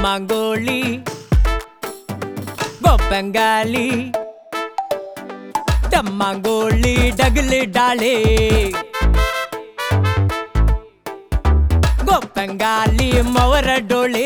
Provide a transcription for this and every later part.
டம்மாங்கோழி கோப்பங்காலி டம்மாங்கோழி டகுலு டாலே கோப்பங்காலி மவர Tolle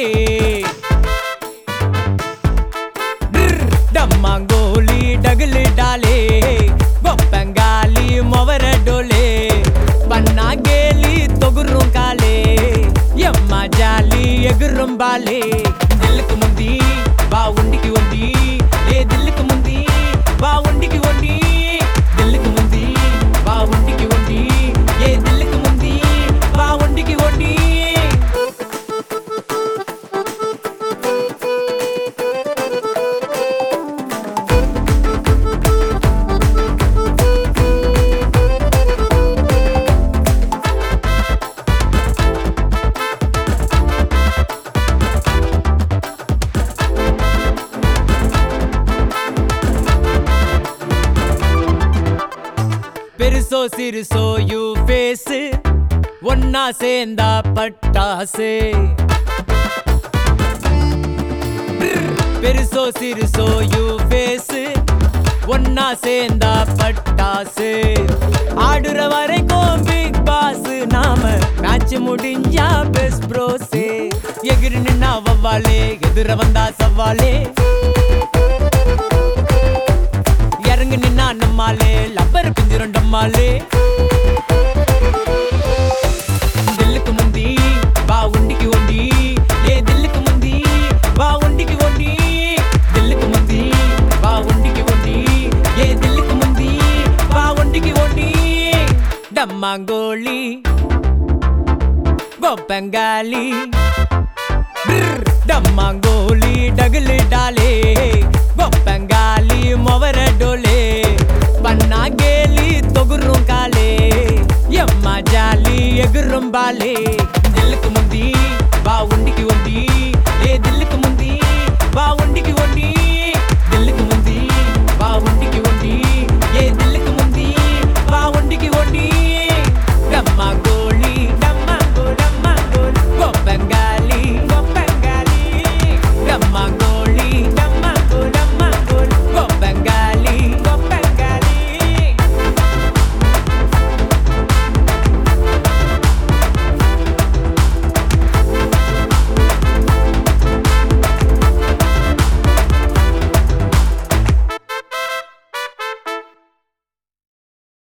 டம்மாங்கோழி டகுலு டாலே கோப்பங்காலி மவர Tolle பன்னா கேலி தொகுரும் காலே எம்மா ஜாலி எகுரும் பாலே தில்லுக்கு முந்தி வா உண்டிக்கு ஒண்டி ஏ தில்லுக்கு முந்தி வா உண்டிக்கு ஒண்டி தில்லுக்கு முந்தி வா உண்டிக்கு ஒண்டி ஏ தில்லுக்கு முந்தி வா உண்டிக்கு ஒண்டி பெருசோ சிறுசோ யூ ஃபேஸ் ஒன்னா சேர்ந்தா பட்டாசு பெருசோ சிறுசோ யூ ஃபேஸ் ஒன்னா சேர்ந்தா பட்டாசு ஆடுற வரைக்கும் பிக் பாஸ் நாம மேட்ச் முடிஞ்சா பெஸ்ட் ப்ரோஸ் எகிரி நின்னா வவ்வாலே எதிர வந்தா சவாலே இறங்கு நின்னா நம்மாலே லப்பர் பிஞ்சிரண்டம்மாலே தில்லுக்கு முந்தி வா உண்டிக்கு ஒண்டி ஏ தில்லுக்கு முந்தி வா உண்டிக்கு ஒண்டி தில்லுக்கு முந்தி வா உண்டிக்கு ஒண்டி ஏ தில்லுக்கு முந்தி வா உண்டிக்கு ஒண்டி டம்மாங்கோழி கோப்பங்காலி டம்மாங்கோழி டகுலு டாலே கோப்பங்காலி மொவர டோலே பன்னா கேலி தொகுரும் காலே எம்மா ஜாலி எகுரும் பாலே